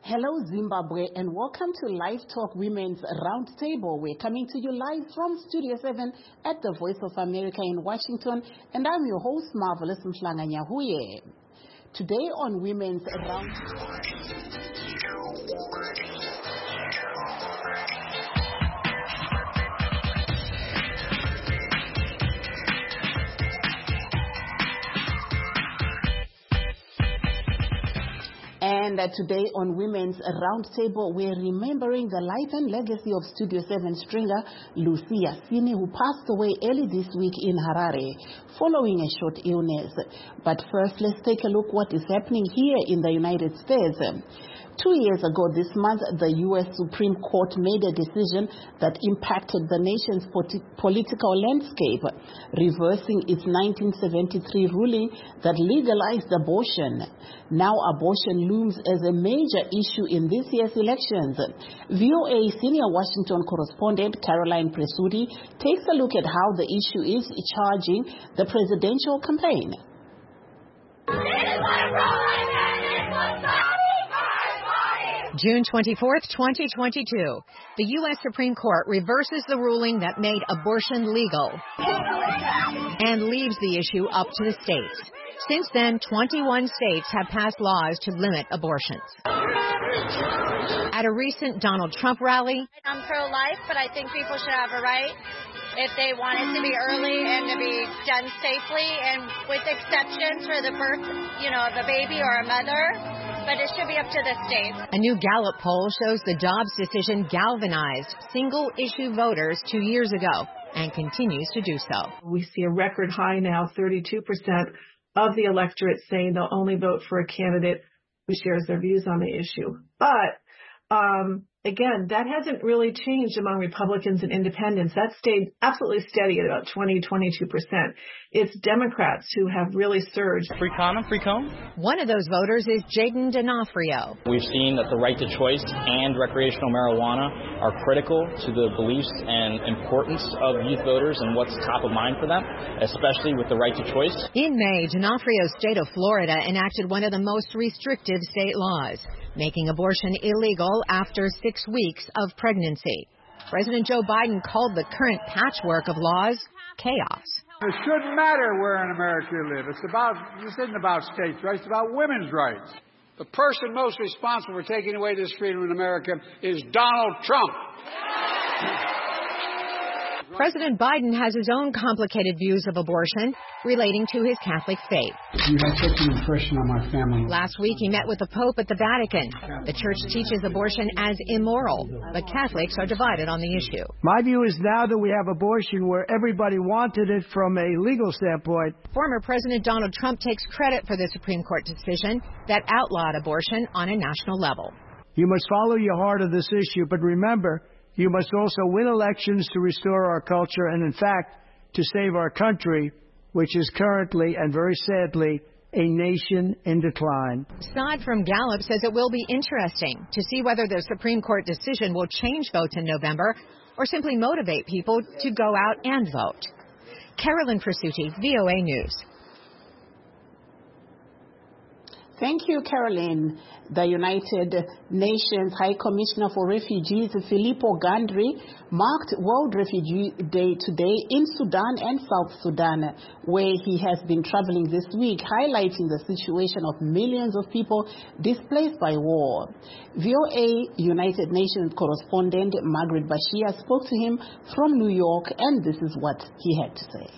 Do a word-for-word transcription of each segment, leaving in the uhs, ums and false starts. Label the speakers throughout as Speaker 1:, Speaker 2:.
Speaker 1: Hello Zimbabwe and welcome to Live Talk Women's Roundtable. We're coming to you live from Studio seven at the Voice of America in Washington, and I'm your host, Marvelous Mhlanga Nyahuye. Today on Women's Roundtable. And uh, today on Women's Roundtable, we're remembering the life and legacy of Studio seven stringer Lucy Yasini, who passed away early this week in Harare following a short illness. But first, let's take a look what is happening here in the United States. Two years ago this month, the U S Supreme Court made a decision that impacted the nation's political landscape, reversing its nineteen seventy-three ruling that legalized abortion. Now abortion looms as a major issue in this year's elections. V O A senior Washington correspondent Caroline Presutti takes a look at how the issue is charging the presidential campaign.
Speaker 2: June twenty-fourth, twenty twenty-two, the U S Supreme Court reverses the ruling that made abortion legal and leaves the issue up to the states. Since then, twenty-one states have passed laws to limit abortions. At a recent Donald Trump rally,
Speaker 3: I'm pro-life, but I think people should have a right if they want it to be early and to be done safely and with exceptions for the birth, you know, of a baby or a mother. But it should be up to the states.
Speaker 2: A new Gallup poll shows the Dobbs decision galvanized single-issue voters two years ago and continues to do so.
Speaker 4: We see a record high now, thirty-two percent of the electorate saying they'll only vote for a candidate who shares their views on the issue. But um, again, that hasn't really changed among Republicans and independents. That stayed absolutely steady at about twenty, twenty-two percent. It's Democrats who have really surged.
Speaker 5: Free condom, free comb.
Speaker 2: One of those voters is Jaden D'Onofrio.
Speaker 5: We've seen that the right to choice and recreational marijuana are critical to the beliefs and importance of youth voters and what's top of mind for them, especially with the right to choice.
Speaker 2: In May, D'Onofrio's state of Florida enacted one of the most restrictive state laws, making abortion illegal after six weeks of pregnancy. President Joe Biden called the current patchwork of laws chaos.
Speaker 6: It shouldn't matter where in America you live. It's about, this isn't about states' rights, it's about women's rights. The person most responsible for taking away this freedom in America is Donald Trump.
Speaker 2: President Biden has his own complicated views of abortion relating to his Catholic faith.
Speaker 6: You have such an impression on my family.
Speaker 2: Last week, he met with the Pope at the Vatican. The church teaches abortion as immoral, but Catholics are divided on the issue.
Speaker 7: My view is now that we have abortion where everybody wanted it from a legal standpoint.
Speaker 2: Former President Donald Trump takes credit for the Supreme Court decision that outlawed abortion on a national level.
Speaker 7: You must follow your heart of this issue, but remember, you must also win elections to restore our culture and, in fact, to save our country, which is currently, and very sadly, a nation in decline.
Speaker 2: Saad from Gallup says it will be interesting to see whether the Supreme Court decision will change votes in November or simply motivate people to go out and vote. Caroline Presutti, V O A News.
Speaker 1: Thank you, Caroline. The United Nations High Commissioner for Refugees, Filippo Grandi, marked World Refugee Day today in Sudan and South Sudan, where he has been traveling this week, highlighting the situation of millions of people displaced by war. V O A United Nations correspondent Margaret Bashir spoke to him from New York, and this is what he had to say.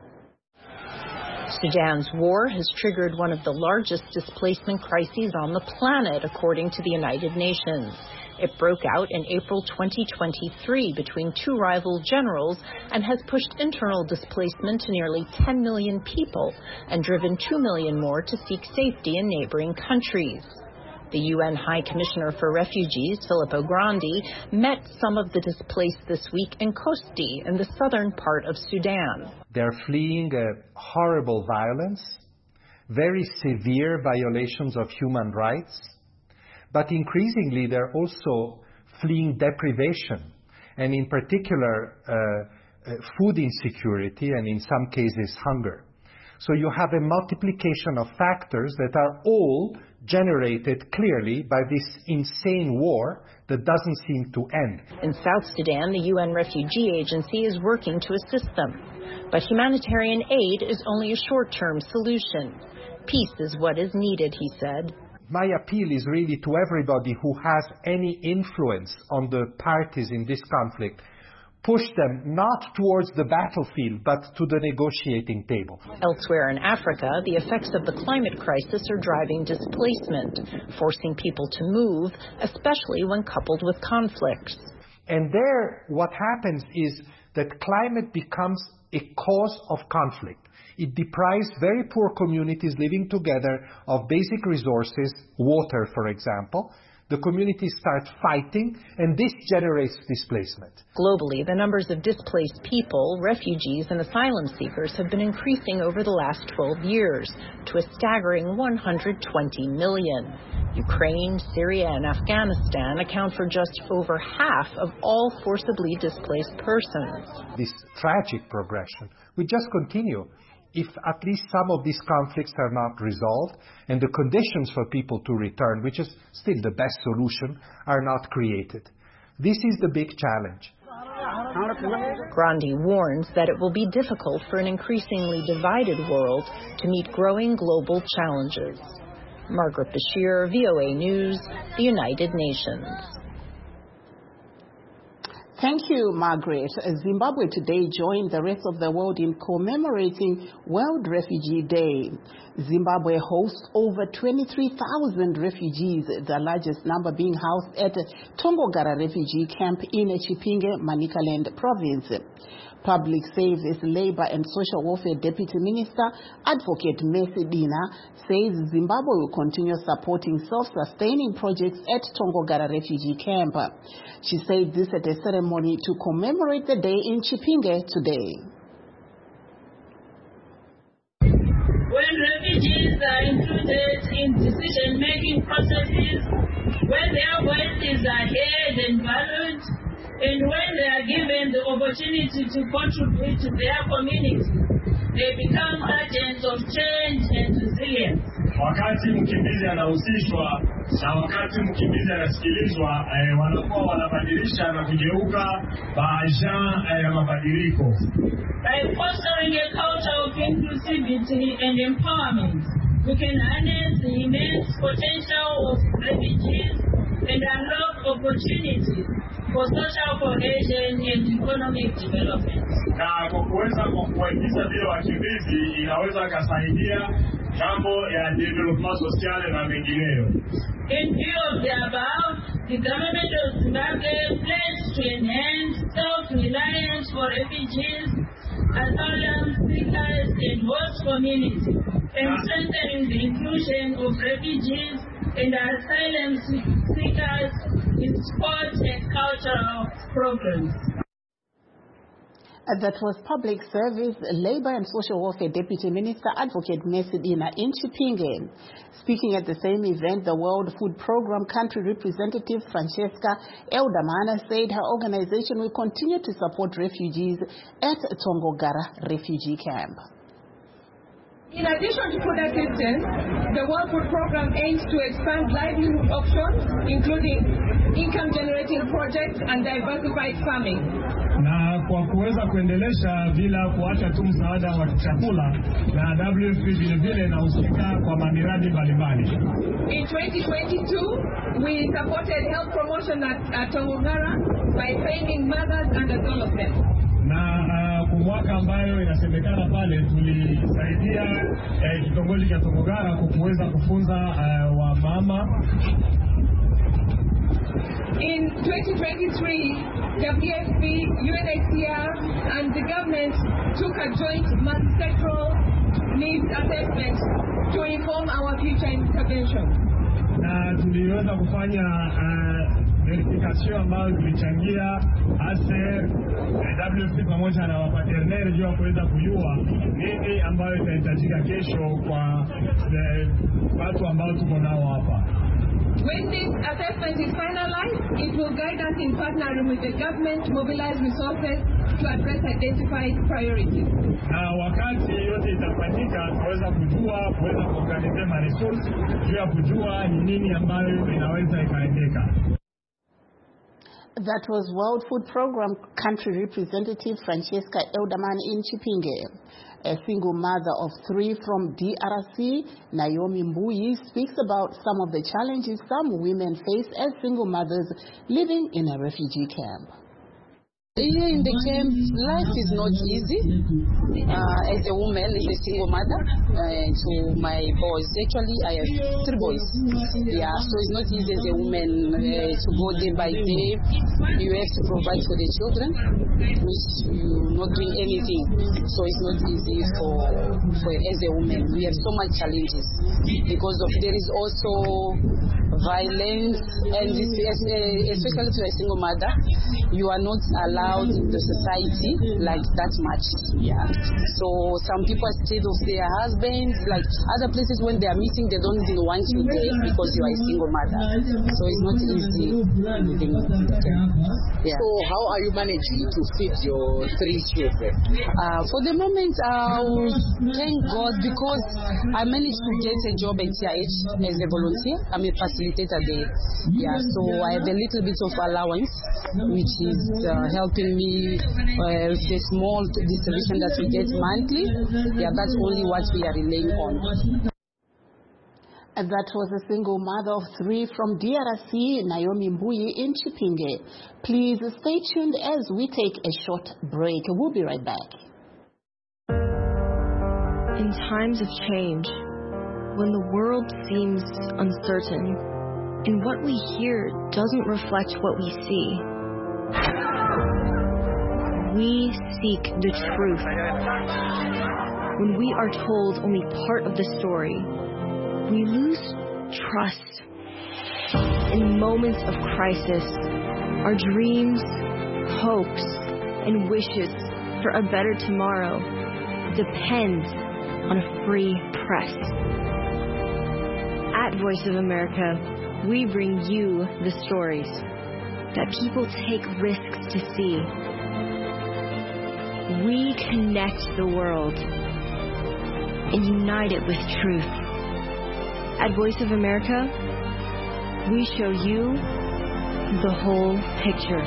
Speaker 8: Sudan's war has triggered one of the largest displacement crises on the planet, according to the United Nations. It broke out in April twenty twenty-three between two rival generals and has pushed internal displacement to nearly ten million people and driven two million more to seek safety in neighboring countries. The U N High Commissioner for Refugees, Filippo Grandi, met some of the displaced this week in Kosti, in the southern part of Sudan.
Speaker 9: They're fleeing a horrible violence, very severe violations of human rights, but increasingly they're also fleeing deprivation, and in particular uh, uh, food insecurity and in some cases hunger. So you have a multiplication of factors that are all generated clearly by this insane war that doesn't seem to end.
Speaker 8: In South Sudan, the U N Refugee Agency is working to assist them. But humanitarian aid is only a short-term solution. Peace is what is needed, he said.
Speaker 9: My appeal is really to everybody who has any influence on the parties in this conflict. Push them not towards the battlefield, but to the negotiating table.
Speaker 8: Elsewhere in Africa, the effects of the climate crisis are driving displacement, forcing people to move, especially when coupled with conflicts.
Speaker 9: And there, what happens is that climate becomes a cause of conflict. It deprives very poor communities living together of basic resources, water, for example. The communities start fighting, and this generates displacement.
Speaker 8: Globally, the numbers of displaced people, refugees, and asylum seekers have been increasing over the last twelve years to a staggering one hundred twenty million. Ukraine, Syria, and Afghanistan account for just over half of all forcibly displaced persons.
Speaker 9: This tragic progression will just continue if at least some of these conflicts are not resolved and the conditions for people to return, which is still the best solution, are not created. This is the big challenge.
Speaker 8: Grandi warns that it will be difficult for an increasingly divided world to meet growing global challenges. Margaret Bashir, V O A News, the United Nations.
Speaker 1: Thank you, Margaret. Zimbabwe today joined the rest of the world in commemorating World Refugee Day. Zimbabwe hosts over twenty-three thousand refugees, the largest number being housed at Tongogara Refugee Camp in Chipinge, Manicaland Province. Public Service, Labor and Social Welfare Deputy Minister, Advocate Mercy Dina, says Zimbabwe will continue supporting self-sustaining projects at Tongogara Refugee Camp. She said this at a ceremony to commemorate the day in Chipinge today.
Speaker 10: When refugees are included in decision-making processes, when their voices are heard and valued, and when they are given the opportunity to contribute to their community, they become agents of change and resilience.
Speaker 11: Wakati mkimbizi anahusishwa na wakati mkimbizi anasikilizwa, eh, wanakuwa wanabadilisha na kugeuka baadhi ya mabadiliko.
Speaker 10: By fostering a culture of inclusivity and empowerment, we can harness the immense potential of refugees and unlock opportunities for social cohesion and economic development.
Speaker 11: Na kwa kuweza kuwaingiza vile wakimbizi inaweza kusaidia jambo ya development social na mengineyo.
Speaker 10: In view of the above, the government of Zimbabwe pledged to enhance self-reliance for refugees, asylum seekers, and host communities, and strengthening the inclusion of refugees and asylum seekers in sports and cultural programs.
Speaker 1: That was Public Service, Labor and Social Welfare Deputy Minister Advocate Mercy Dina in Chipinge. Speaking at the same event, the World Food Programme Country Representative Francesca Eldamana said her organization will continue to support refugees at Tongogara Refugee Camp.
Speaker 12: In addition to food assistance, the World Food Programme aims to expand livelihood options, including income-generating projects and diversified farming.
Speaker 11: Na kwa kuweza kuendelesha bila kuacha tu msaada wa chakula, na W F P vile vile inahusika kwa miradi mbalimbali.
Speaker 12: In twenty twenty-two, we supported health promotion at, at Tongogara by training mothers and adults of them.
Speaker 11: Na uh, kwa mwaka ambayo inasemekana pale tulisaidia eh, kitongoji cha Tongogara kuweza kufunza uh, wa mama.
Speaker 12: In twenty twenty-three, W F P, U N H C R, and the government took a joint multi-sectoral needs assessment to inform our future intervention.
Speaker 11: Na tuliweza kufanya uh, verification ambayo tulichangia ASER, W F P pamoja na wapaterneri juu ya kuweza kujua nini ambayo itahitajika kesho kwa watu ambao tuko nao hapa.
Speaker 12: When this assessment is finalized, it will guide us in partnering with the government to mobilize resources to address identified priorities.
Speaker 11: Na wakati yote itafanyika, tuweza kujua, kuweza kuorganize maresource juu ya kujua ni nini ambayo inaweza ikaendeka.
Speaker 1: That was World Food Program Country Representative Francesca Elderman in Chipinge. A single mother of three from D R C, Naomi Mbuyi, speaks about some of the challenges some women face as single mothers living in a refugee camp.
Speaker 13: Here in the camp, life is not easy. Uh, as a woman, as a single mother, uh, to my boys. Actually, I have three boys. Yeah, so it's not easy as a woman uh, to go day by day. You have to provide for the children, which you're not doing anything. So it's not easy for, for as a woman. We have so much challenges because of there is also violence, and this, especially to a single mother, you are not allowed in the society like that much. Yeah. So some people are scared of their husbands. Like other places, when they are meeting, they don't even want you there because you are a single mother. So it's not easy living in the camp. Yeah.
Speaker 14: So how are you managing to feed your three children?
Speaker 13: Uh, for the moment, I uh, thank God because I managed to get a job at T I H as a volunteer. I'm a facilitator there. Yeah, so I have a little bit of allowance, which is uh, helping me uh, with the small distribution that we get monthly. Yeah, that's only what we are relying on.
Speaker 1: And that was a single mother of three from D R C, Naomi Mbuyi in Chipinge. Please stay tuned as we take a short break. We'll be right back.
Speaker 15: In times of change, when the world seems uncertain, and what we hear doesn't reflect what we see, we seek the truth. When we are told only part of the story, we lose trust. In moments of crisis, our dreams, hopes, and wishes for a better tomorrow depend on a free press. At Voice of America, we bring you the stories that people take risks to see. We connect the world and unite it with truth. At Voice of America, we show you the whole picture.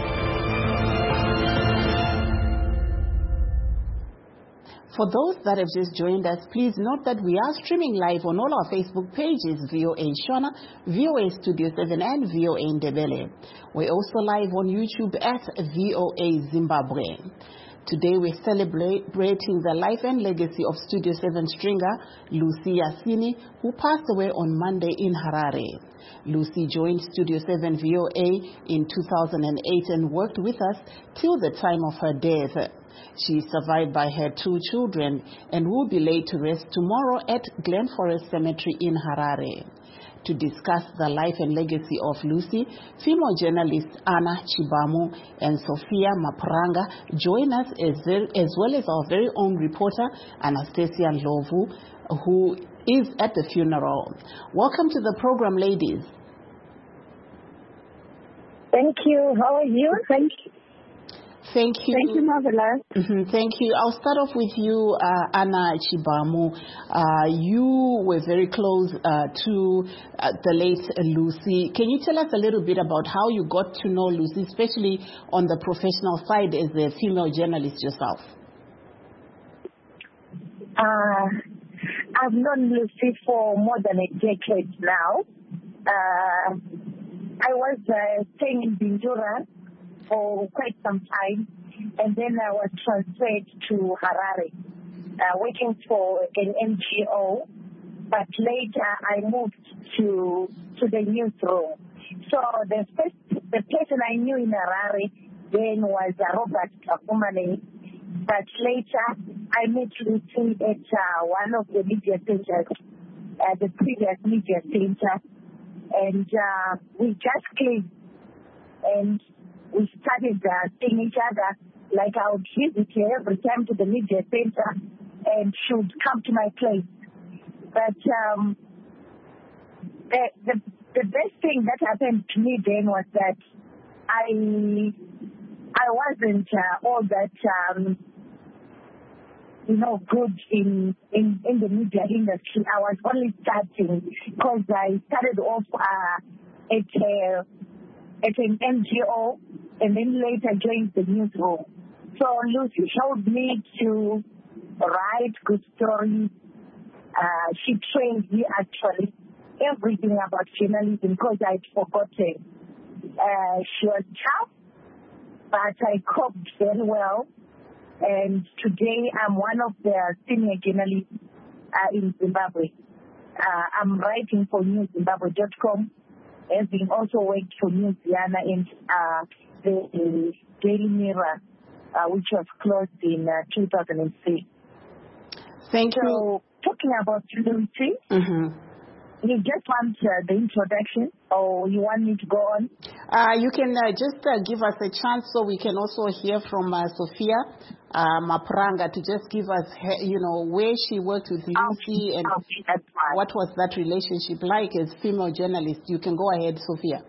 Speaker 1: For those that have just joined us, please note that we are streaming live on all our Facebook pages, V O A Shona, V O A Studio seven, and V O A Ndebele. We're also live on YouTube at V O A Zimbabwe. Today we're celebrating the life and legacy of Studio seven stringer Lucy Yasini, who passed away on Monday in Harare. Lucy joined Studio seven V O A in two thousand eight and worked with us till the time of her death. She is survived by her two children and will be laid to rest tomorrow at Glen Forest Cemetery in Harare. To discuss the life and legacy of Lucy, female journalists Anna Chibamu and Sophia Mapranga join us as, as well as our very own reporter Anastasia Lovu, who is at the funeral. Welcome to the program, ladies.
Speaker 16: Thank you. How are you? Thank you.
Speaker 1: Thank you.
Speaker 16: Thank you, Marvelous.
Speaker 1: Mm-hmm. Thank you. I'll start off with you, uh, Anna Chibamu. Uh, you were very close uh, to uh, the late Lucy. Can you tell us a little bit about how you got to know Lucy, especially on the professional side as a female journalist yourself?
Speaker 16: Uh, I've known Lucy for more than a decade now. Uh, I was uh, staying in Bindura for quite some time, and then I was transferred to Harare, uh, working for an N G O, but later I moved to to the newsroom. So the first, the person I knew in Harare then was uh, Robert Kakumane, but later I met Lucy at uh, one of the media centers, uh, the previous media center, and uh, we just clicked, and we started uh, seeing each other. Like I would visit her every time to the media center, and she would come to my place. But um, the, the the best thing thing that happened to me then was that I I wasn't uh, all that um, you know good in, in in the media industry. I was only starting because I started off uh, at a, at an N G O and then later joined the newsroom. So Lucy helped me to write good stories. Uh, she trained me actually everything about journalism because I'd forgotten. Uh, she was tough, but I coped very well. And today I'm one of the senior journalists uh, in Zimbabwe. Uh, I'm writing for news zimbabwe dot com, having also worked for Newsiana and uh, the, the Daily Mirror, uh, which was closed in uh, two thousand six.
Speaker 1: Thank
Speaker 16: so,
Speaker 1: you.
Speaker 16: Talking about Lucy,
Speaker 1: mm-hmm.
Speaker 16: you just want uh, the introduction, or you want me to go on?
Speaker 1: Uh, you can uh, just uh, give us a chance so we can also hear from uh, Sophia uh, Mapranga to just give us, you know, where she worked with Lucy and what was that relationship like as female journalist. You can go ahead, Sophia.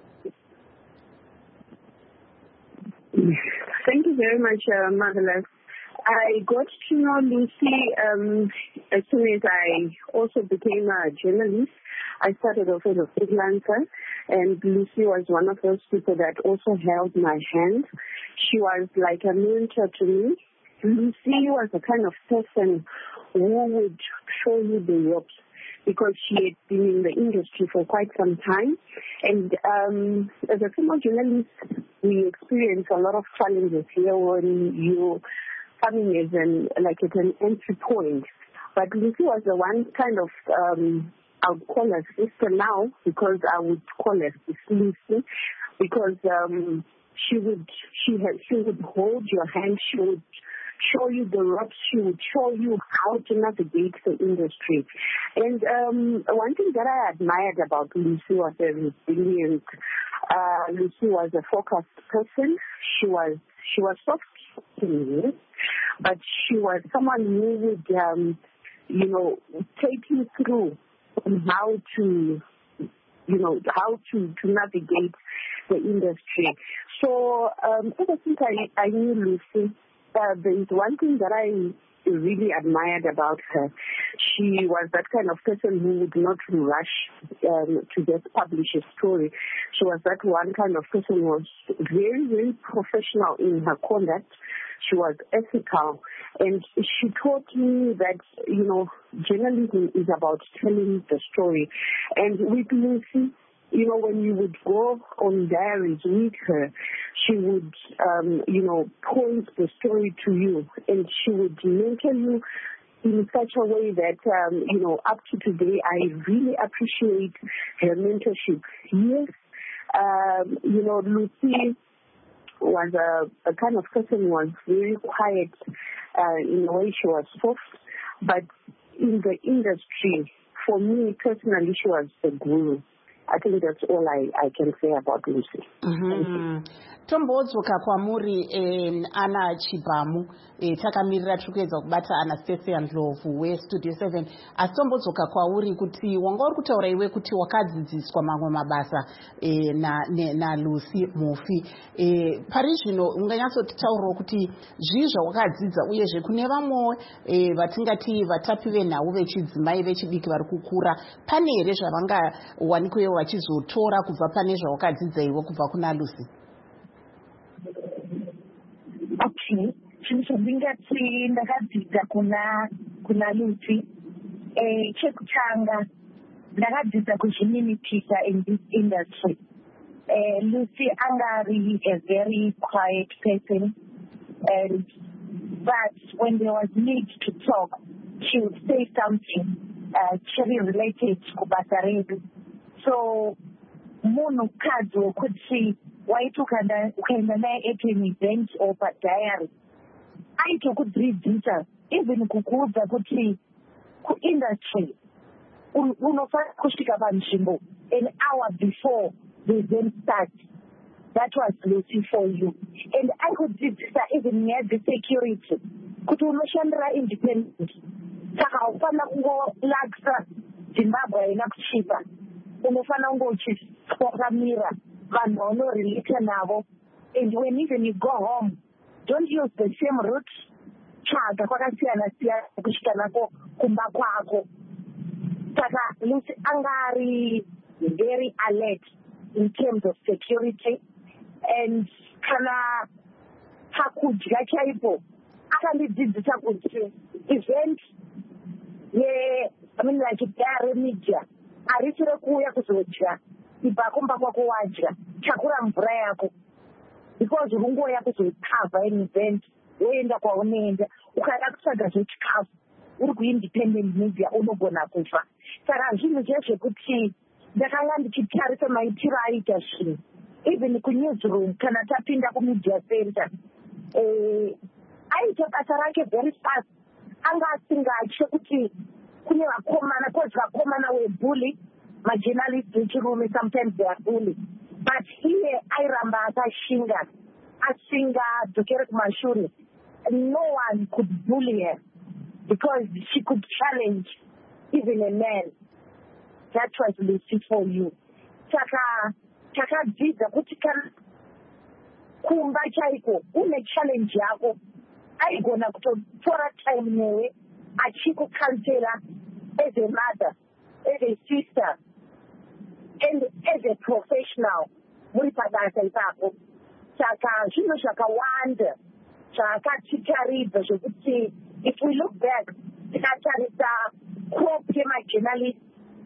Speaker 17: Thank you very much, uh, Marvelous. I got to know Lucy um, as soon as I also became a journalist. I started off as a freelancer, and Lucy was one of those people that also held my hand. She was like a mentor to me. Lucy was the kind of person who would show you the ropes because she had been in the industry for quite some time. And um, as a female journalist, we experience a lot of challenges here when you coming as an like at an entry point. But Lucy was the one kind of um I would call her sister now because I would call her Lucy because um she would she had she would hold your hand, she would show you the ropes, she would show you how to navigate the industry. And um one thing that I admired about Lucy was her resilience. Uh Lucy was a focused person. She was she was soft to me, but she was someone who would, um, you know, take you through on how to, you know, how to, to navigate the industry. So um, ever since I, I knew Lucy, uh, there is one thing that I really admired about her. She was that kind of person who would not rush um, to just publish a story. She was that one kind of person who was very, very professional in her conduct. She was ethical. And she taught me that, you know, journalism is about telling the story. And with Lucy, you know, when you would go on diaries with her, she would, um, you know, point the story to you, and she would mentor you in such a way that, um, you know, up to today, I really appreciate her mentorship. Yes, um, you know, Lucy was a, a kind of person who was very quiet uh, in a way. She was soft, but in the industry, for me personally, she was the guru. I think that's all I, I can say about Lucy.
Speaker 1: Mm-hmm. Tombodzoka kwamuri eh, Ana Chibamu eh, takamirira tiri kuedza kubata Anastasia Ndlovu weStudio seven. Asi tombodzoka kwauri kuti wanga uri kutaura iwe kuti wakadzidziswa mamwe mabasa eh, na, ne, na Lucy Mufi. Eh, pari zvino unganyatsotitaurawo kuti zvii zvawakadzidza uyezve kune vamwe eh, vatingati vatapi venhau vechidzimai vechidiki vari kukura, pane here zvavangawanikwewo vachizotora kubva pane zvawakadzidza iwe kubva kuna Lucy?
Speaker 16: Okay, chinhu chandingati ndakadzidza kuna kuna Lucy eh chekutanga ndakadzidza kuzvininipisa in this industry. eh Lucy angari a very quiet person, and but when there was need to talk, she would say something uh, very related to basa redu. So munhu kadzi wekuti waiti ukaenda naye at an event or padiary aitokudzidzisa even kukuudza kuti kuindustry unofanira kusvika panzvimbo an hour before the event starts. That was Lucy for you. And I could dzidzisa even near the security kuti unoshandira independent, saka haufanira kungolakisa Zimbabwe haina kuchipa, unofanira kunge wakamira vanhu vaunorelate navo. And when even you go home, don't use the same route. Chaga kwakasiyana siyana kusvika nako kumba kwako. Saka Lucy angari very alert in terms of security, and kana pakudya chaipo akandidzidzisa kuti event ye I mean like dare media arisi rekuuya kuzodya ibva kumba kwako wadya chakura mvura yako, because rungoya kuzokava an event woenda kwaunoenda ukada kutsvaga zvechikafu uri kuindependent media unogona kufa. Saka zvinhu zvezvekuti ndakanga ndichitarisa maitiro aita zvinhu even kunewsroom kana tapinda kumedia center eh, aita basa rake very fast. Anga asingatye kuti kune vakomana because vakomana webully majournalists vechirume sometimes they are bully, but iye airamba akashinga asingadzokere kumashure. No one could bully her because she could challenge even a man. That was Lucy for you. Saka takadzidza kuti kana kumba chaiko une challenge yako aigona kutotora time newe achikukansela as a mother, as a sister, and as a professional muri pabasa ipapo. Saka zvinhu zvakawanda zvakatitaridza zvekuti if we look back tikatarisa crop yemajournalist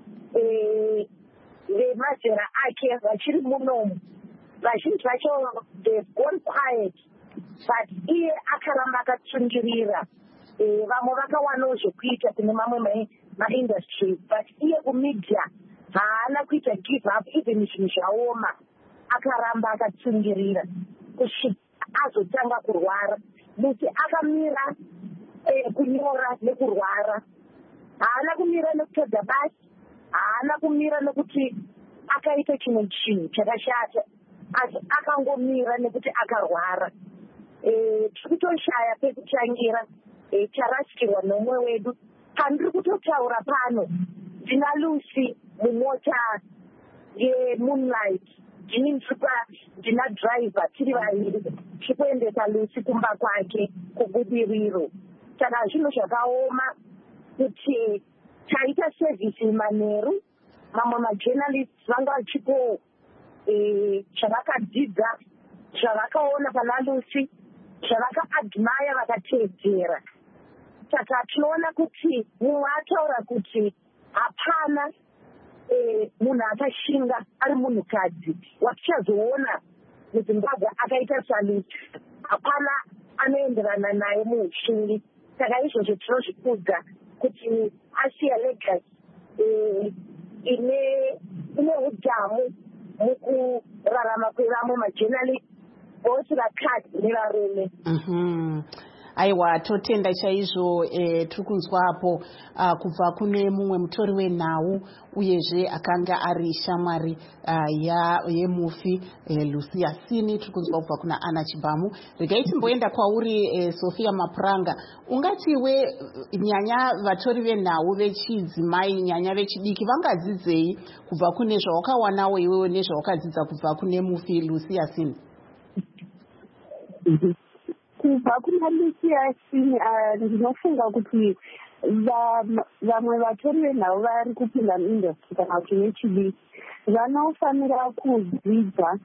Speaker 16: vemazera ake vachiri munomu vazhinji vacho they've gone quiet, but iye akaramba akatsungirira. Vamwe vakawanawo zvekuita kune mamwe maindustries, but iye kumedia haana kuita give up even zvinhu zvaoma, akaramba akatsungirira kusvika azotanga kurwara. Lucy akamira kunyora nekurwara, haana kumira nekutadza basi, haana kumira nekuti akaita chimwe chinhu chakashata, asi akangomira nekuti akarwara. Tiri kutoshaya pekutangira, tarasikirwa nomwe wedu. Pandiri kutotaura pano ndina Lucy mumota yeMoonlight, ndini ndina driver tiri vaviri tiri kuendesa Lucy kumba kwake kubudiriro. Saka zvinhu zvakaoma kuti taita service manheru, mamwe majournalists vanga vachipo zvavakadzidza zvavakaona pana Lucy, zvavakaadmire vakateedzera. Saka tinoona kuti mumwe ataura kuti hapana munhu akashinga ari munhukadzi watichazoona muZimbabwe akaita saLucy, hapana anoenderana naye muushingi. Saka izvozvo tinozvikudza kuti asiya legacy ine ine udhamu mukurarama kwevamwe majournalists vose vakadzi nevarume.
Speaker 1: Aiwa, totenda chaizvo. E, tiri kunzwapo uh, kubva kune mumwe mutori wenhau uyezve akanga ari shamwari uh, yemufi e, Lucia Sini. Tiri kunzwa kubva kuna Ana Chibamu. Regai timboenda kwauri e, Sophia Mapuranga. Ungatiwe nyanya vatori venhau vechidzimai, nyanya vechidiki vangadzidzei kubva kune zvawakawanawo iwewe nezvawakadzidza kubva kune mufi Lucia Sini?
Speaker 17: Kubva kuna Lucia Sini ndinofunga kuti vamwe vatori venhau vari kupinda muindustry kana kuti vechidiki vanofanira kudzidza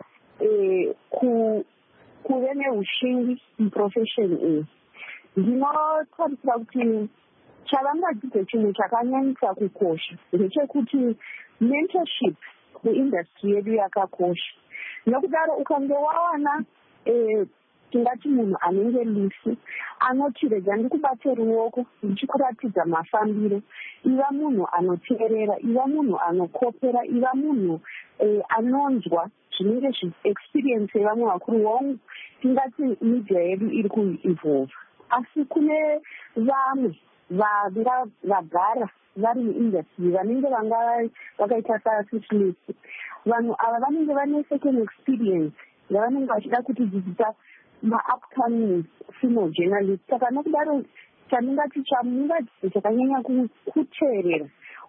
Speaker 17: kuve neushingi muprofession iyi. Ndinotarisira kuti chavangadzidza chinhu chakanyanyisa kukosha ndechekuti mentorship muindustry yedu yakakosha. Nokudaro ukange wawana tingati munhu anenge Lucy anoti rega ndikubate ruoko ndichikuratidza mafambiro, iva munhu anoteerera, iva munhu anokopera, iva munhu anonzwa zvinenge zviexperience yevamwe vakuru wangu, tingati media yedu iri kuevolve. Asi kune vamwe vanga vagara vari muindustry vanenge vanga vakaita saSusi, vanhu ava vanenge vane second experience yavanenge vachida kuti dzidzisa ma-upcoming female journalists. Saka nokudaro chandingati chamungadzidza chakanyanya kuteerera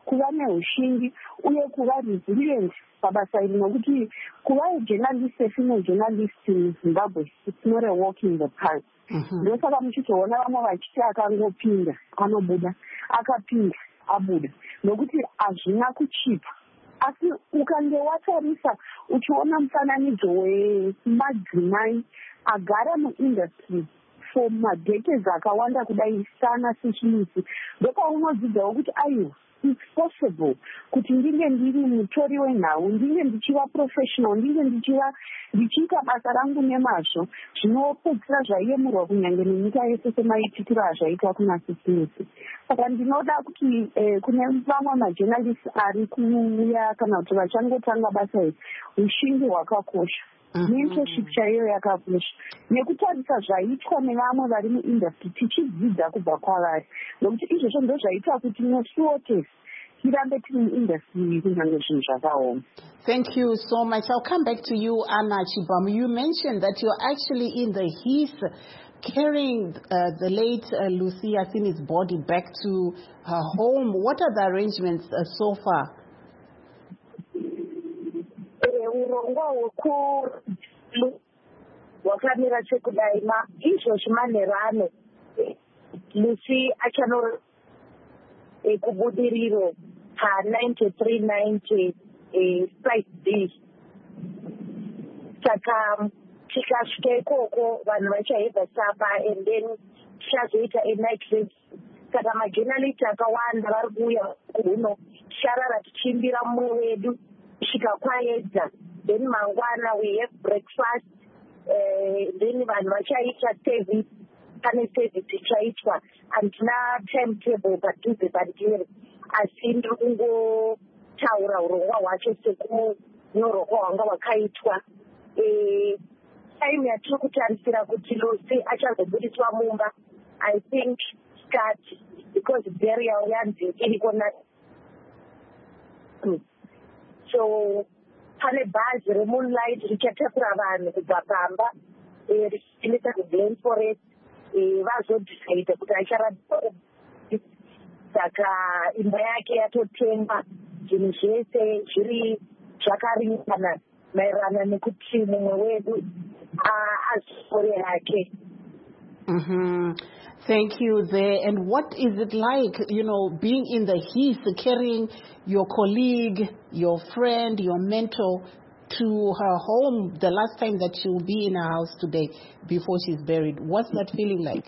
Speaker 17: kuva neushingi uye kuva resilient pabasa iri nokuti kuva journalist female journalist in Zimbabwe it's not a walk in the park. Ndosaka muchitoona vamwe vachiti akangopinda anobuda akapinda abuda nokuti hazvina kuchipa. Asi ukange watarisa uchiona mufananidzo wemadzimai agara muindustry for madecades akawanda kudai sana sechimisi ndopaunodzidzawo kuti aiwa it's possible kuti ndinge ndiri mutori wenhau ndinge ndichiva professional ndinge ndichiva ndichiita basa rangu nemazvo zvinopedzisira zvaiyemurwa kunyange nenyika yese semaitikiro azvaita kuna sisimisi. Saka ndinoda kuti eh, kune vamwe majournalist ari kuuya kana kuti vachangotanga basa iri ushingi hwakakosha. Mentorship chaiyo yakakosha nekutarisa zvaitwa nevamwe vari muindustry tichidzidza kubva kwavari nokuti izvozvo ndo zvaita kuti nesuwo tese tirambe tiri muindustry kunyange zvinhu zvakaoma.
Speaker 1: Thank you so much. I'll come back to you, Anna Chibamu. You mentioned that you're actually in the heath carrying uh, the late uh, Lucia Sini's body back to her home. What are the arrangements uh, so far?
Speaker 17: Urongwa hweku hwakamira sekudai ma izvozvi manerano Lucy achano kubudiriro pa ninety-three ninety site D. Saka tikasvika ikoko vanhu vachahedha sapa and then tichazoita a night race. Saka majournalist akawanda vari kuuya kuno sharara tichimbira mumwe wedu kusvika kwaedza then mangwana we have breakfast uh, then vanhu vachaita service pane service ichaitwa handina timetable padhuze padiri asi ndiri kungotaura urongwa hwacho sekunyorwa kwahwanga hwakaitwa time yatiri kutarisira kuti Lucy achazobudiswa mumba I think start because burial yanzi iriko na so pane bhazi remoonlight richatakura vanhu kubva pamba richiendesa kuGlen Forest vazodecide kuti acharapwa. Saka imba yake yatotengwa zvinhu zvese zviri zvakaringana maererano nekuti mumwe wedu azore yake.
Speaker 1: Mm-hmm. Thank you there. And what is it like, you know, being in the heath, carrying your colleague, your friend, your mentor to her home the last time that she will be in her house today before she's buried? What's that feeling like?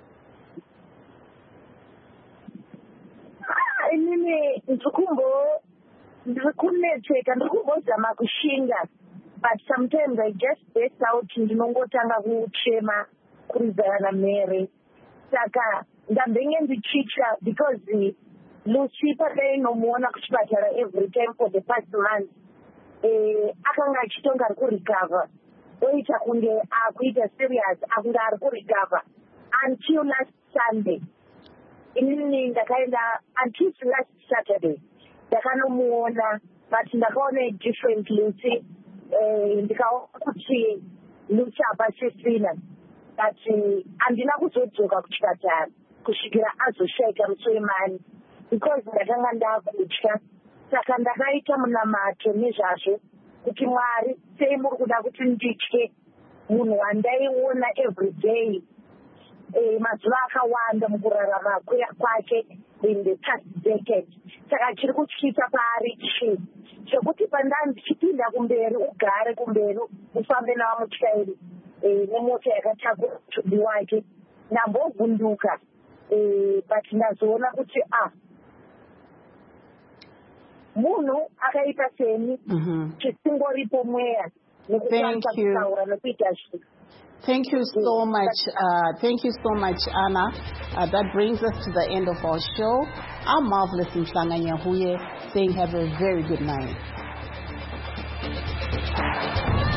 Speaker 17: Inini nzikumbo ndikunetseka ndikumbozama kushinga but sometimes I just burst out ndinongotanga kuchema kurizana mere. Saka ndambenge ndichicha because Lucy padeinomuona kuchipatara every time for the past month eh akanga achitonga ari kurecover oita kunge akuita serious akunga ari kurecover until last Sunday. Inini ndakaenda until last Saturday ndakanomuona but ndakaona a different Lucy eh ndikaona kuti Lucy apasisina but handina kuzodzoka kuchipatara kusvikira azoshaika Musoemani because ndakanga ndakutya. Saka ndakaita munamato nezvazvo kuti Mwari sei muri kuda kuti nditye munhu wandaiona every day mazuva akawanda mukurarama kwake in the past decade. Saka chiri kutyisa paari chii chekuti pandandichipinda kumberi ugare kumberi ufambe navamutyairi nemota yakatakura mutumbi wake ndambovhunduka but ndazoona kuti ah munhu akaita seni chisingoripo mweya nekutanga kutaura nekuita zvinhu.
Speaker 1: Thank you so much. Uh, thank you so much, Anna. Uh, that brings us to the end of our show. I'm Marvelous Mhlanga Nyahuye saying have a very good night.